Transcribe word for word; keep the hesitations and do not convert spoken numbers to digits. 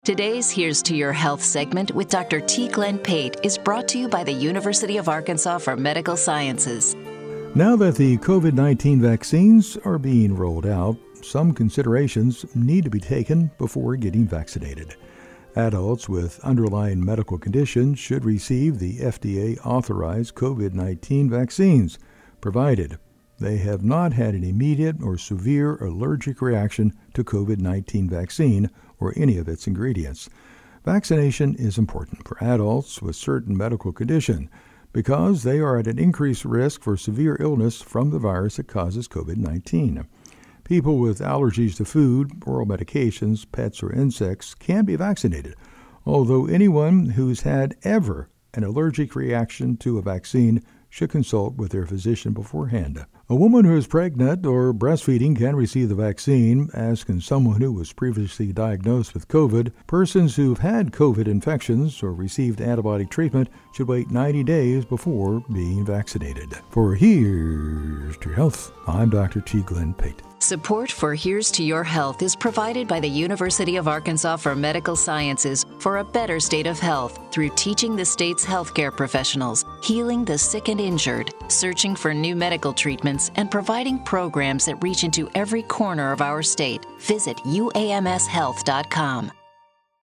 Today's Here's to Your Health segment with Doctor T. Glenn Pate is brought to you by the University of Arkansas for Medical Sciences. Now that the COVID nineteen vaccines are being rolled out, some considerations need to be taken before getting vaccinated. Adults with underlying medical conditions should receive the F D A-authorized COVID nineteen vaccines, provided they have not had an immediate or severe allergic reaction to COVID nineteen vaccine or any of its ingredients. Vaccination is important for adults with certain medical condition because they are at an increased risk for severe illness from the virus that causes COVID nineteen. People with allergies to food, oral medications, pets, or insects can be vaccinated, although anyone who's had ever an allergic reaction to a vaccine should consult with their physician beforehand. A woman who is pregnant or breastfeeding can receive the vaccine, as can someone who was previously diagnosed with COVID. Persons who've had COVID infections or received antibiotic treatment should wait ninety days before being vaccinated. For Here's to Your Health, I'm Doctor T. Glenn Pate. Support for Here's to Your Health is provided by the University of Arkansas for Medical Sciences for a better state of health through teaching the state's healthcare professionals, healing the sick and injured, searching for new medical treatments, and providing programs that reach into every corner of our state. Visit U A M S health dot com.